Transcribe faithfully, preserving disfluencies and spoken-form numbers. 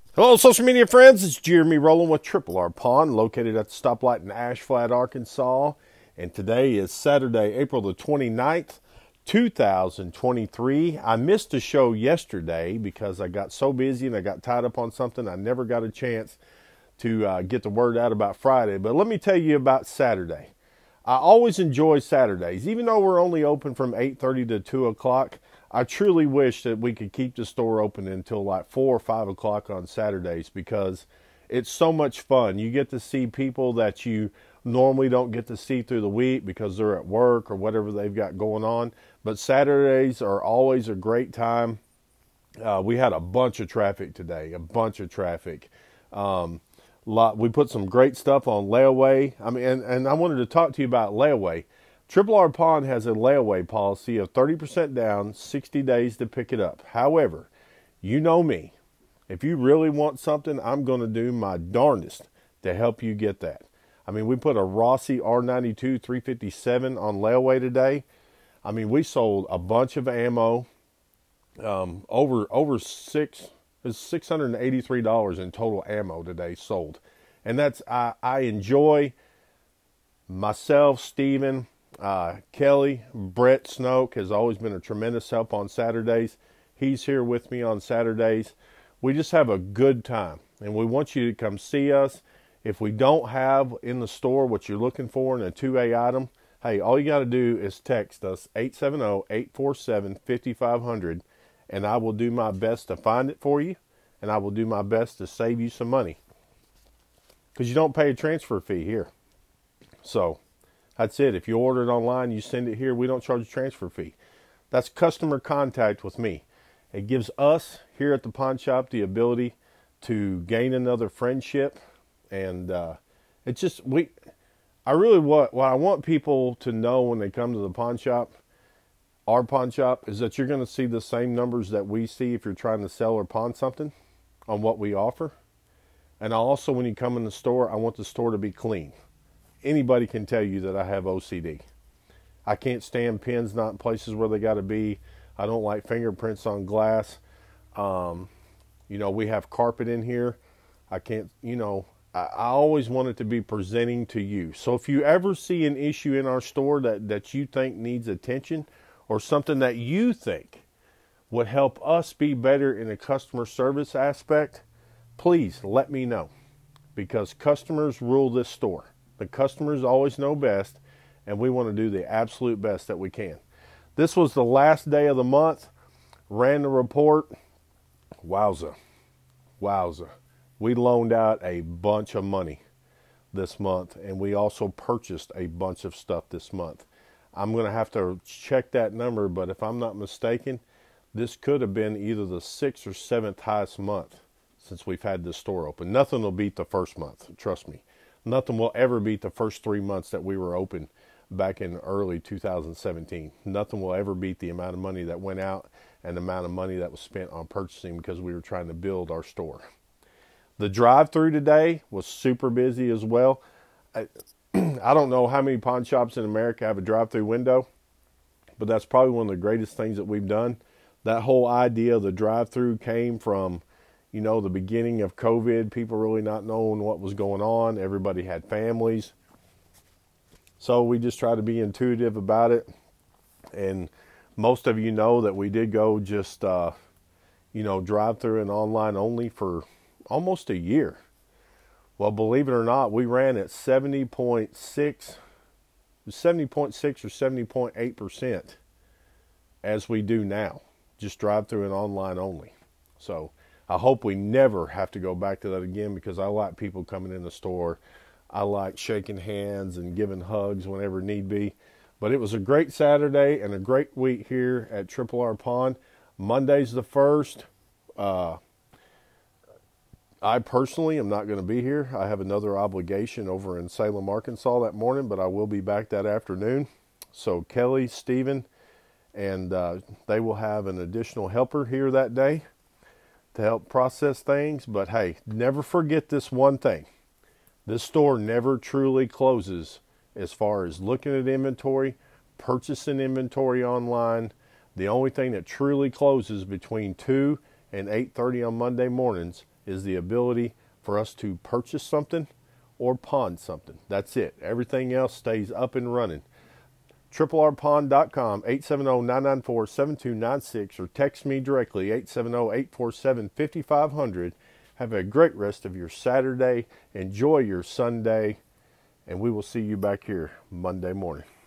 Hello, social media friends. It's Jeremy Rowland with Triple R Pawn, located at the stoplight in Ash Flat, Arkansas. And today is Saturday, April the twenty-ninth, two thousand twenty-three. I missed a show yesterday because I got so busy and I got tied up on something. I never got a chance to uh, get the word out about Friday. But let me tell you about Saturday. I always enjoy Saturdays. Even though we're only open from eight thirty to two o'clock, I truly wish that we could keep the store open until like four or five o'clock on Saturdays because it's so much fun. You get to see people that you normally don't get to see through the week because they're at work or whatever they've got going on. But Saturdays are always a great time. Uh, we had a bunch of traffic today, a bunch of traffic. Um, lot, we put some great stuff on layaway. I mean, and, and I wanted to talk to you about layaway. Triple R Pawn has a layaway policy of thirty percent down, sixty days to pick it up. However, you know me. If you really want something, I'm going to do my darndest to help you get that. I mean, we put a Rossi R ninety-two three fifty-seven on layaway today. I mean, we sold a bunch of ammo, um, over over six, six hundred eighty-three dollars in total ammo today sold. And that's, I, I enjoy myself, Steven, Uh, Kelly, Brett Snoke has always been a tremendous help on Saturdays. He's here with me on Saturdays. We just have a good time, and we want you to come see us. If we don't have in the store what you're looking for in a two A item, hey, all you got to do is text us eight seven zero, eight four seven, five five zero zero, and I will do my best to find it for you, and I will do my best to save you some money because you don't pay a transfer fee here. So that's it. If you order it online, you send it here, we don't charge a transfer fee. That's customer contact with me. It gives us here at the pawn shop the ability to gain another friendship. And uh, it's just, we, I really want, what I want people to know when they come to the pawn shop, our pawn shop, is that you're going to see the same numbers that we see if you're trying to sell or pawn something on what we offer. And also, when you come in the store, I want the store to be clean. Anybody can tell you that I have O C D. I can't stand pins not in places where they got to be. I don't like fingerprints on glass. Um, you know, we have carpet in here. I can't, you know, I, I always want it to be presenting to you. So if you ever see an issue in our store that, that you think needs attention or something that you think would help us be better in a customer service aspect, please let me know because customers rule this store. The customers always know best, and we want to do the absolute best that we can. This was the last day of the month. Ran the report. Wowza. Wowza. We loaned out a bunch of money this month, and we also purchased a bunch of stuff this month. I'm going to have to check that number, but if I'm not mistaken, this could have been either the sixth or seventh highest month since we've had this store open. Nothing will beat the first month, trust me. Nothing will ever beat the first three months that we were open back in early two thousand seventeen. Nothing will ever beat the amount of money that went out and the amount of money that was spent on purchasing because we were trying to build our store. The drive-through today was super busy as well. I, I don't know how many pawn shops in America have a drive-through window, but that's probably one of the greatest things that we've done. That whole idea of the drive-through came from, you know, the beginning of COVID, people really not knowing what was going on. Everybody had families. So we just try to be intuitive about it. And most of you know that we did go just, uh, you know, drive through and online only for almost a year. Well, believe it or not, we ran at seventy point six, seventy point six or seventy point eight percent as we do now. Just drive through and online only. So I hope we never have to go back to that again because I like people coming in the store. I like shaking hands and giving hugs whenever need be. But it was a great Saturday and a great week here at Triple R Pawn. Monday's the first. Uh, I personally am not going to be here. I have another obligation over in Salem, Arkansas that morning, but I will be back that afternoon. So Kelly, Steven, and uh, they will have an additional helper here that day to help process things. But hey, never forget this one thing. This store never truly closes as far as looking at inventory, purchasing inventory online. The only thing that truly closes between two and eight thirty on Monday mornings is the ability for us to purchase something or pawn something. That's it. Everything else stays up and running. triple r pawn dot com, eight seven zero, nine nine four, seven two nine six, or text me directly, eight seven zero, eight four seven, five five zero zero. Have a great rest of your Saturday. Enjoy your Sunday, and we will see you back here Monday morning.